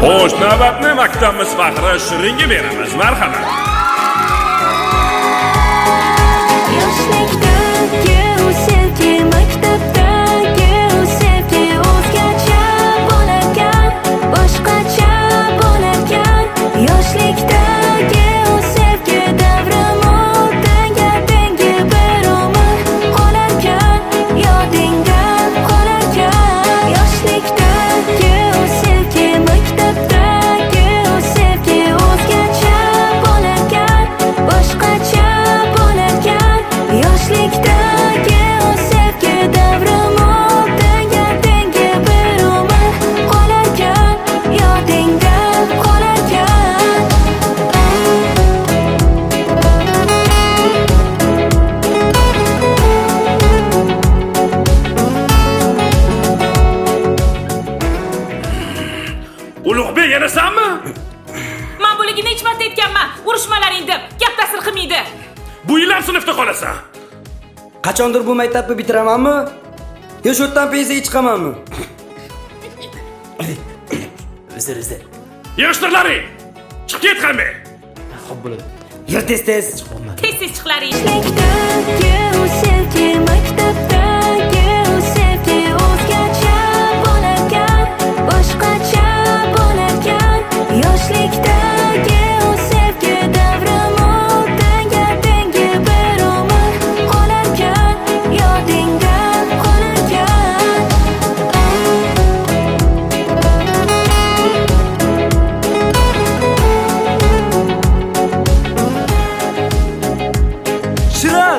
Xo'sh, navbatni maktabimiz faxri Shiringa beramiz. Marhamat. Yoshlikdagi u sevgi, maktabdagi u sevgi o'zgacha bo'larkan, boshqacha bo'larkan. Yoshlikdagi u sevgi davrim o'tanga tengi bir umr qolarkan, yodingda qolarkan. Yoshlikdagi u sevgi, maktabdagi u sevgi o'zgacha bo'larkan, boshqacha bo'larkan. Yoshlikdagi u sevgi davrim o'tanga tengi bir umr qolarkan, yodingda qolarkan. Ulug'bek, yanasanmi? Men buligini hech marta aytganman. Urishmalaring deb, gap ta'sir qilmaydi. Bu yil ham sinfda qolasan. Qachondir bu maktabni bitiramanmi? Yo shu yerdan pensiyaga chiqamanmi? Uzr. Yoshlarlaring, chiqib ketqanmi? Xo'p bo'ladi. Yur tez. Tez chiqlaring. Yoshlikdagi u sevgi, maktabdagi u sevgi o'zgacha bo'larkan, boshqacha bo'larkan. Yoshlikdagi u sevgi davrim o'tanga tengi bir umr qolarkan, yodingda qolarkan. Shirin!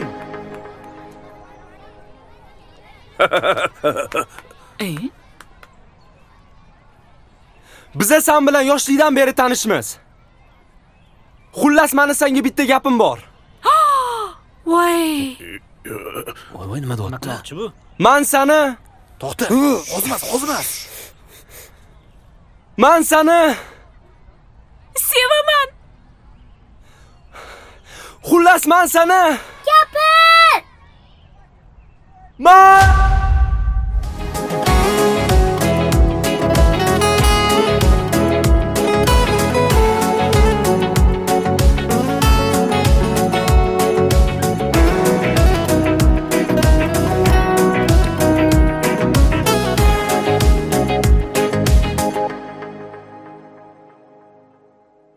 Biza sen bilan yoshlikdan beri tanishmiz. Xullas, meni senga bitta gapim bor. Voy. Voy nima deyapti bu? Men seni To'xta. Ozmas. Men seni Sevaman. xullas men seni Gapir! Men